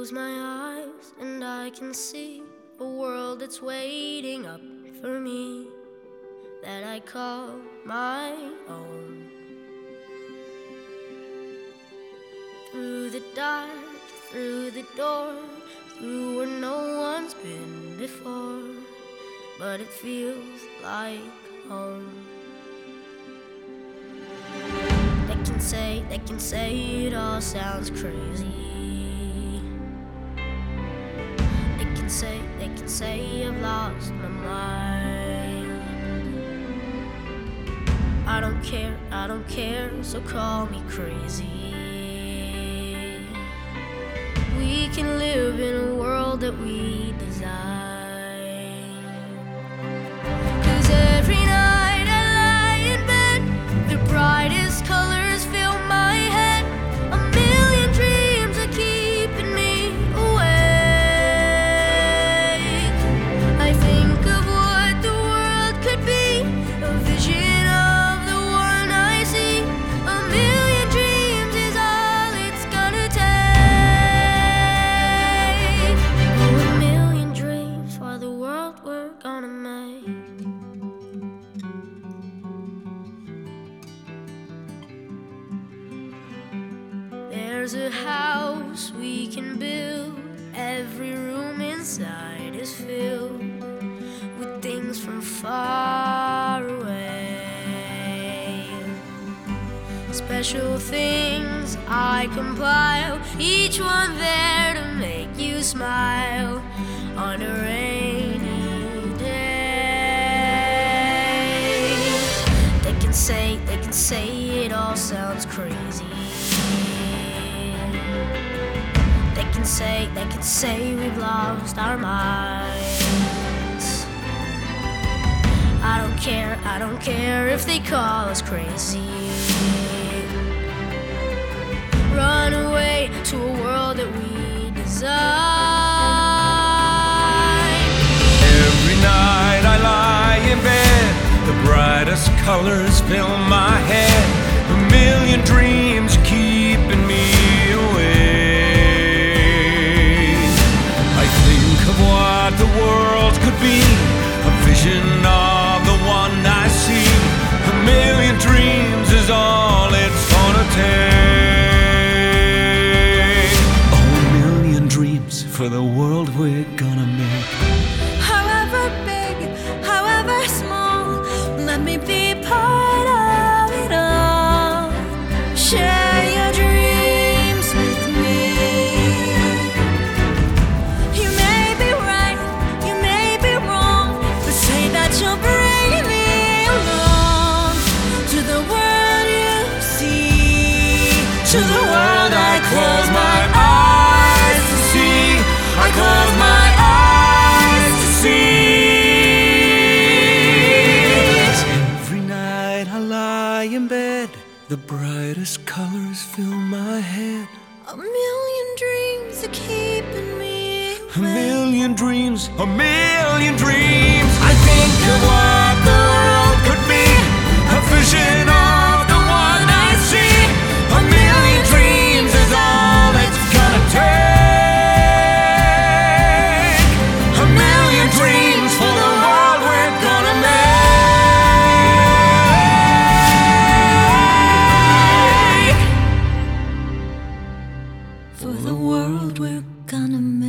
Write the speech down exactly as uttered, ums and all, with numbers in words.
close my eyes and I can see a world that's waiting up for me, that I call my own. Through the dark, through the door, through where no one's been before, but it feels like home. They can say, they can say it all sounds crazy. They can say, they can say I've lost my mind. I don't care, I don't care, so call me crazy. We can live in a world that we design. 'Cause every night I lie in bed, the brightest colors fill my head. A million dreams are keeping me awake. I think of what the world could be, a vision of the one I see. A million dreams is all it's gonna take. Oh, a million dreams for the world we're gonna make. There's a house we can build. Every room inside is filled with things from far away. Special things I compile, each one there to make you smile on a rainy day. They can say, they can say it all sounds crazy. They can say, they can say we've lost our minds. I don't care, I don't care if they call us crazy. Run away to a world that we design. Every night I lie in bed, the brightest colors fill my head. A million dreams keeping me awake. I think of what the world could be, a vision of the one I see. A million dreams is all it's gonna take. Oh, a million dreams for the world we're gonna make. However big, however small, let me be part of it all. Share your dreams with me. You may be right, you may be wrong, but say that you'll bring me along to the world you see, to the world I Close my eyes to see. I close my eyes to see. Every night I lie in bed, the brightest colors fill my head. A million dreams are keeping me A million dreams, a million dreams. I think of what the world could be, a vision of the one I see. A million dreams is all it's gonna take. A million dreams for the world we're gonna make. for the world we're gonna make.